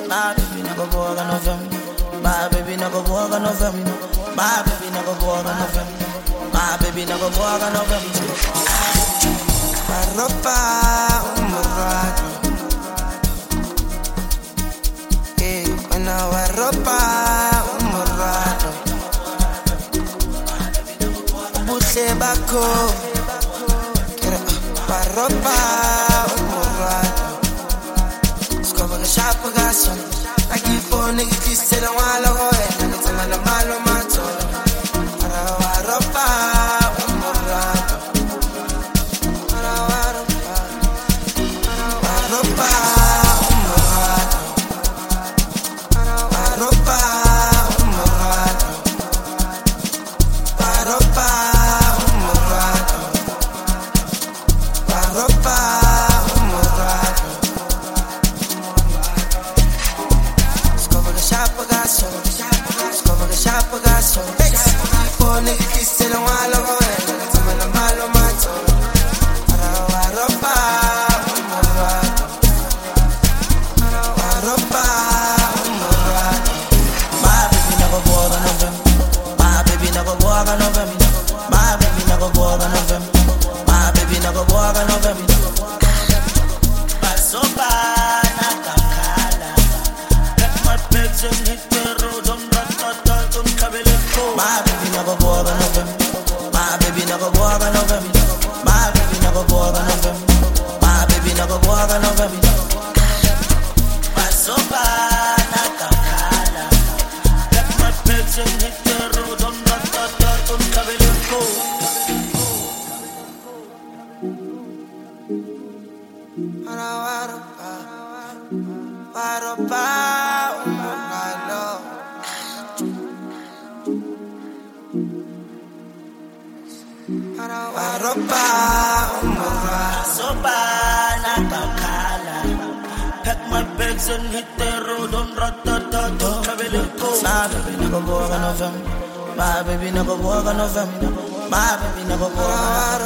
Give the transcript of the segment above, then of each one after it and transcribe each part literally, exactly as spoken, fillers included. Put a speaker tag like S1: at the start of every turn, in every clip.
S1: My baby no go born on November. My baby no go born on November. My baby no go born on November. My baby no go born on November. Maropa, umurado. Eh, wana waropa, umurado. Buhle bakho. Kera, maropa, umurado. Skoba ke shapa gaso. Aki po nigga kisse na wala hoye. Nakatanga na malo mato. Para waropa, umurado.
S2: And hit the road on Ratata, travel it go.
S1: My baby never born on November. My baby never born on November. My baby never born on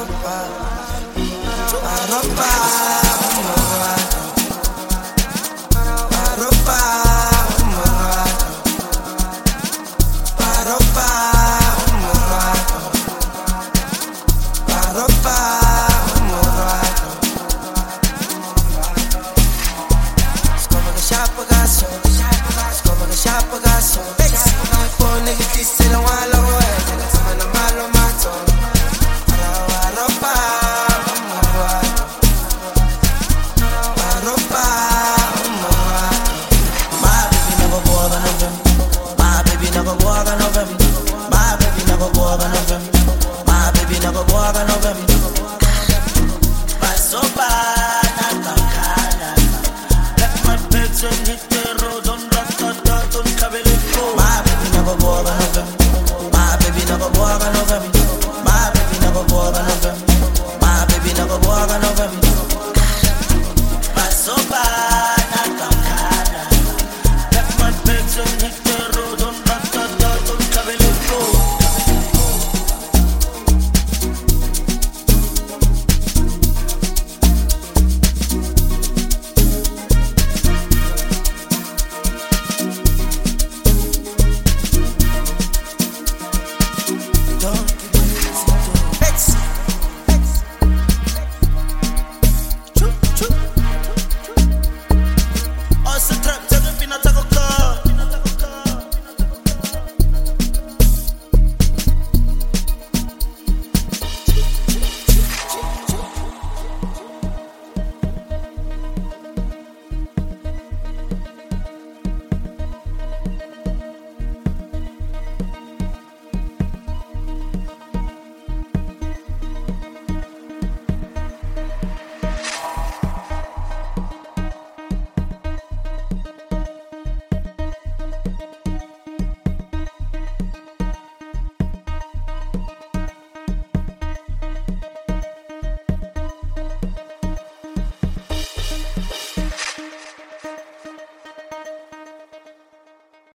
S2: Hit